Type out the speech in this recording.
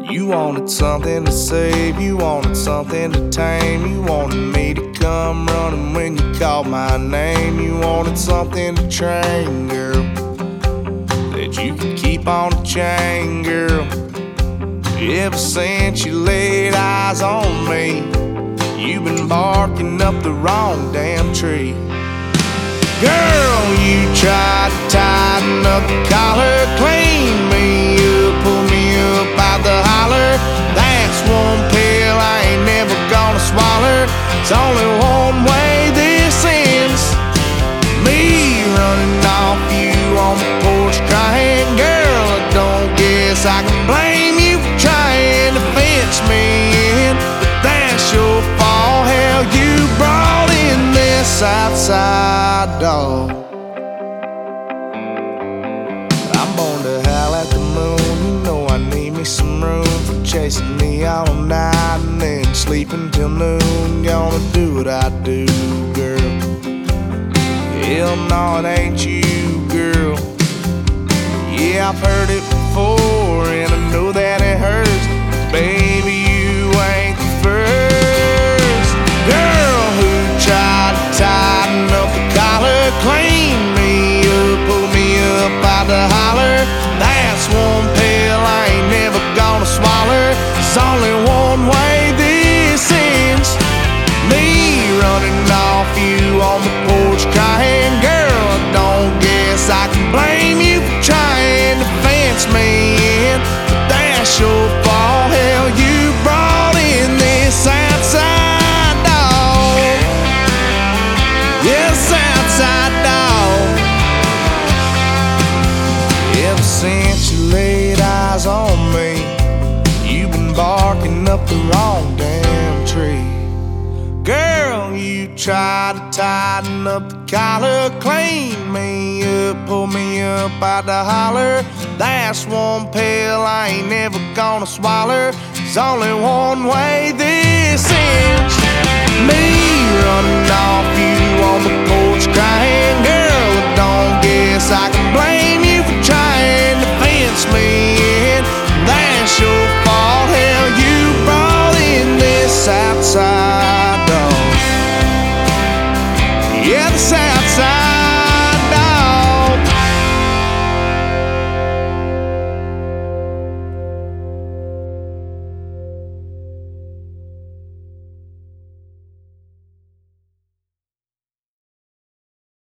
You wanted something to save, you wanted something to tame. You wanted me to come running when you called my name. You wanted something to train, girl, that you could keep on the chain, girl. Ever since you laid eyes on me, you've been barking up the wrong damn tree. Girl, you tried to tighten up the collar, clean me up, pull me up out the holler. That's one pill I ain't never gonna swallow. It's only one way this ends, me running off you on the porch crying. Girl, I don't guess I can blame you for trying to fence me in, but that's your fault. Hell, you brought in this outside dog. I'm born to howl at the moon. You know I need me some room for chasing me all night and then sleeping till noon. Gonna do what I do, girl. Hell no, it ain't you, girl. Yeah, I've heard it before and I know that it hurts. Baby, you ain't the first girl who tried to tighten up the collar, clean me up, pull me up out the holler. That's one pill I ain't never gonna swallow. There's only one way this ends, me running off you on the porch crying. Girl, I don't guess I can blame you for trying to fence me in, but that's your fault. Hell, you brought in this outside dog. Yes, outside dog. Ever since you laid eyes on me, you've been barking up the wrong damn tree. Girl, you tried to tighten up the collar, clean me up, pull me up out the holler. That's one pill I ain't never gonna swallow. There's only one way this ends, me running off you on the porch crying. Girl, I don't guess I can